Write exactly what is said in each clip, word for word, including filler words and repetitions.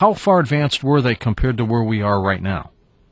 How far advanced were they compared to where we are right now?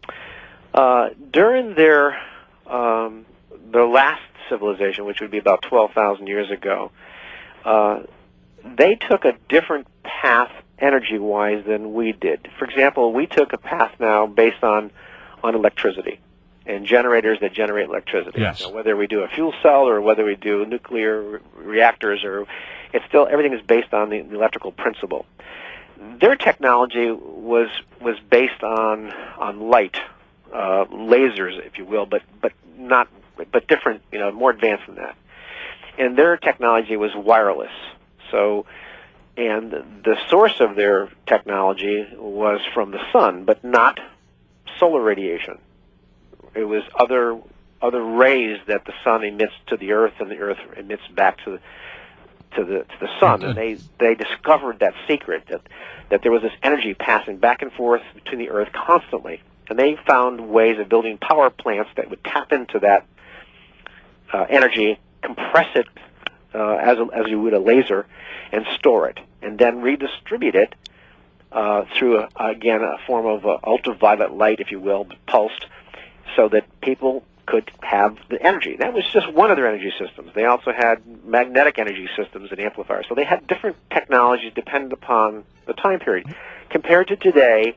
Uh, during their um, their last civilization, which would be about twelve thousand years ago, uh, they took a different path energy-wise than we did. For example, we took a path now based on, on electricity and generators that generate electricity. Yes. You know, whether we do a fuel cell or whether we do nuclear re- reactors, or it's still everything is based on the, the electrical principle. Their technology was was based on on light, uh, lasers, if you will, but but not but different, you know, more advanced than that. And their technology was wireless. So, and the source of their technology was from the sun, but not solar radiation. It was other other rays that the sun emits to the earth, and the earth emits back to the to the to the sun. And they they discovered that secret, that that there was this energy passing back and forth between the earth constantly. And they found ways of building power plants that would tap into that uh, energy, compress it uh, as a, as you would a laser, and store it, and then redistribute it uh, through, a, again, a form of uh, ultraviolet light, if you will, pulsed, so that people could have the energy. That was just one of their energy systems. They also had magnetic energy systems and amplifiers. So they had different technologies dependent upon the time period. Compared to today,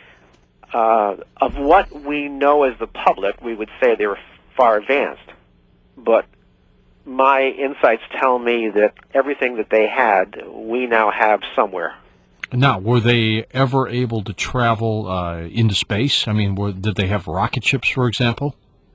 uh, of what we know as the public, we would say they were far advanced. But my insights tell me that everything that they had, we now have somewhere. Now, were they ever able to travel uh, into space? I mean, were, did they have rocket ships, for example?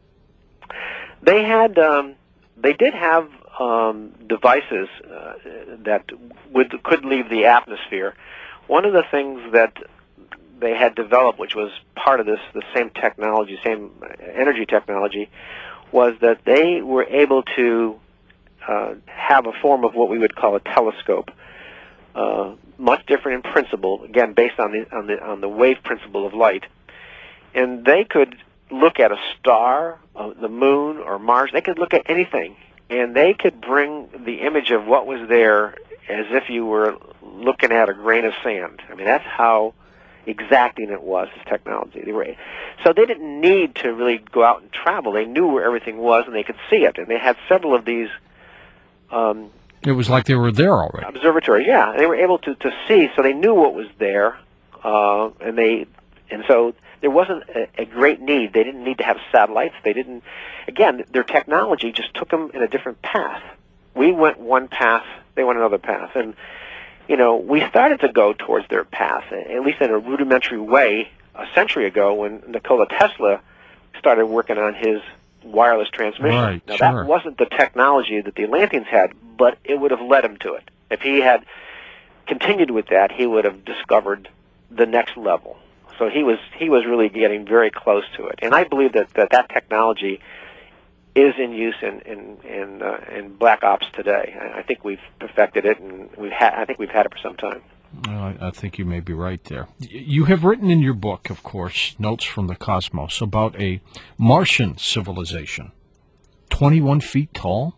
They had, um, they did have um, devices uh, that would could leave the atmosphere. One of the things that they had developed, which was part of this, the same technology, same energy technology, was that they were able to uh, have a form of what we would call a telescope, uh, much different in principle, again based on the on the on the wave principle of light, and they could look at a star, uh, the moon, or Mars. They could look at anything, and they could bring the image of what was there as if you were looking at a grain of sand. I mean, that's how exacting it was, this technology. They were, so they didn't need to really go out and travel. They knew where everything was, and they could see it. And they had several of these um, It was like they were there already. observatories. Yeah, they were able to, to see, so they knew what was there, uh, and they and so there wasn't a, a great need. They didn't need to have satellites. They didn't. Again, their technology just took them in a different path. We went one path, they went another path, and you know, we started to go towards their path, at least in a rudimentary way, a century ago when Nikola Tesla started working on his wireless transmission. Right, now, sure. that wasn't the technology that the Atlanteans had, but it would have led him to it. If he had continued with that, he would have discovered the next level. So he was he was really getting very close to it. And I believe that that, that technology is in use in in in, uh, in Black Ops today. I, I think we've perfected it, and we've had. I think we've had it for some time. Well, I, I think you may be right there. Y- You have written in your book, of course, Notes from the Cosmos, about a Martian civilization, twenty-one feet tall.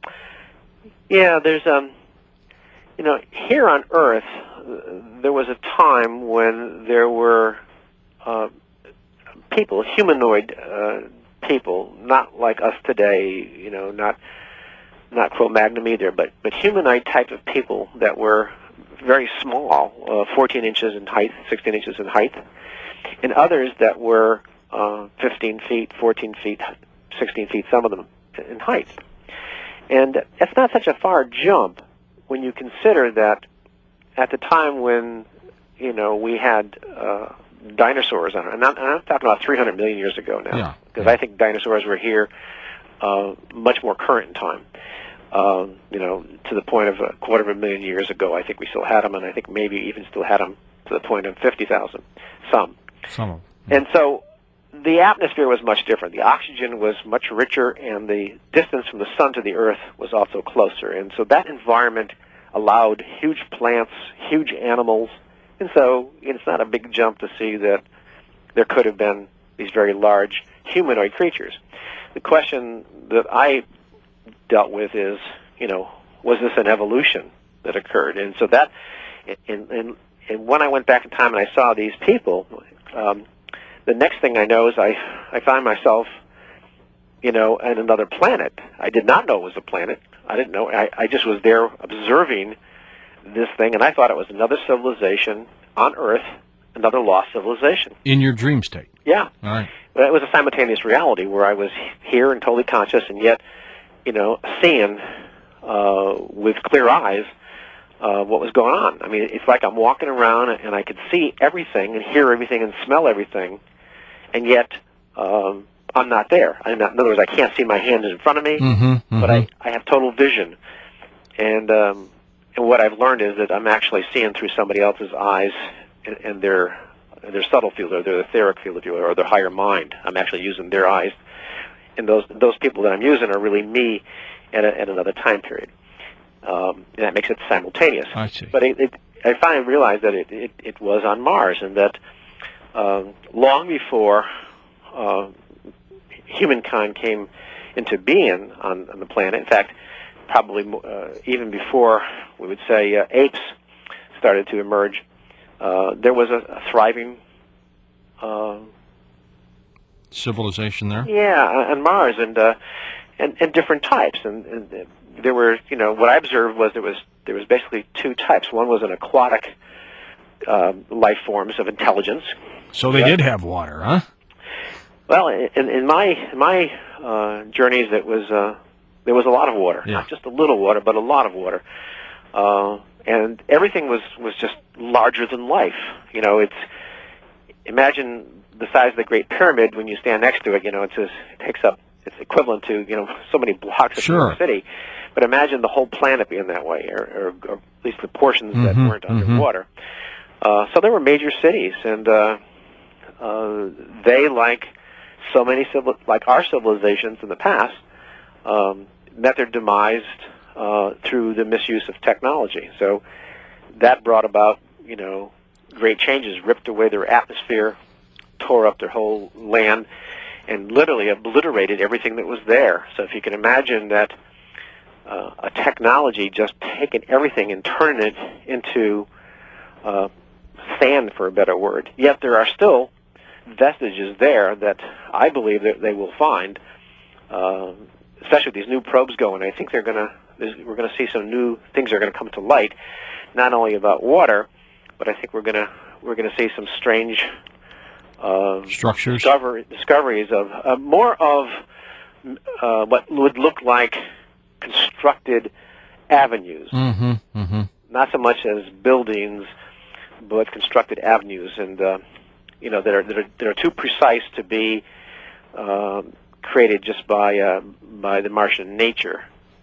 Yeah, there's um, you know, here on Earth, uh, there was a time when there were uh, people, humanoid. Uh, people, not like us today, you know, not not Cro-Magnon either, but but humanoid type of people that were very small, uh, fourteen inches in height, sixteen inches in height, and others that were uh, fifteen feet, fourteen feet, sixteen feet, some of them in height. And it's not such a far jump when you consider that at the time when, you know, we had uh, dinosaurs on it, and I'm, I'm talking about three hundred million years ago now, Yeah. because Yeah. I think dinosaurs were here uh, much more current in time. Uh, you know, to the point of a quarter of a million years ago, I think we still had them, and I think maybe even still had them to the point of fifty thousand, some. Some of them. And so the atmosphere was much different. The oxygen was much richer, and the distance from the sun to the earth was also closer. And so that environment allowed huge plants, huge animals, and so it's not a big jump to see that there could have been these very large humanoid creatures. The question that I dealt with is, you know, was this an evolution that occurred? And so that, in, in, and when I went back in time and I saw these people, um, the next thing I know is I I find myself, you know, on another planet. I did not know it was a planet. I didn't know. I, I just was there observing this thing, and I thought it was another civilization on Earth, another lost civilization. In your dream state? Yeah. All right. But it was a simultaneous reality where I was here and totally conscious, and yet, you know, seeing uh, with clear eyes uh, what was going on. I mean, it's like I'm walking around and I could see everything and hear everything and smell everything, and yet um, I'm not there. I'm not, in other words, I can't see my hand in front of me, mm-hmm, mm-hmm. but I, I have total vision. And um, and what I've learned is that I'm actually seeing through somebody else's eyes and, and their their subtle field, or their etheric field, if you will, or their higher mind. I'm actually using their eyes, and those those people that I'm using are really me at, a, at another time period. Um, and that makes it simultaneous. I see. But it, it, I finally realized that it, it, it was on Mars, and that um, long before uh, humankind came into being on, on the planet, in fact, probably uh, even before, we would say, uh, apes started to emerge, uh, there was a, a thriving uh, civilization there? Yeah, on Mars, and uh, and, and different types. And, and there were, you know, what I observed was there was there was basically two types. One was an aquatic uh, life forms of intelligence. So they yeah. did have water, huh? Well, in, in my in my uh, journeys, it was uh, there was a lot of water, yeah. not just a little water, but a lot of water, uh, and everything was was just larger than life. You know, it's imagine the size of the Great Pyramid. When you stand next to it, you know, it's just, it takes up, it's equivalent to, you know, so many blocks of sure. New York City. But imagine the whole planet being that way, or, or, or at least the portions mm-hmm, that weren't mm-hmm. underwater. Uh, so there were major cities, and uh, uh, they, like so many civil, like our civilizations in the past, um, met their demise uh, through the misuse of technology. So that brought about, you know, great changes, ripped away their atmosphere, tore up their whole land, and literally obliterated everything that was there. So if you can imagine that uh, a technology just taking everything and turning it into uh, sand, for a better word. Yet there are still vestiges there that I believe that they will find, uh, especially with these new probes going. I think they're going to, we're going to see some new things are going to come to light, not only about water, but I think we're going to we're going to see some strange uh, structures, discover, discoveries of uh, more of uh, what would look like constructed avenues, mm-hmm, mm-hmm. not so much as buildings, but constructed avenues, and uh, you know that are, that are that are too precise to be uh, created just by uh, by the Martian nature.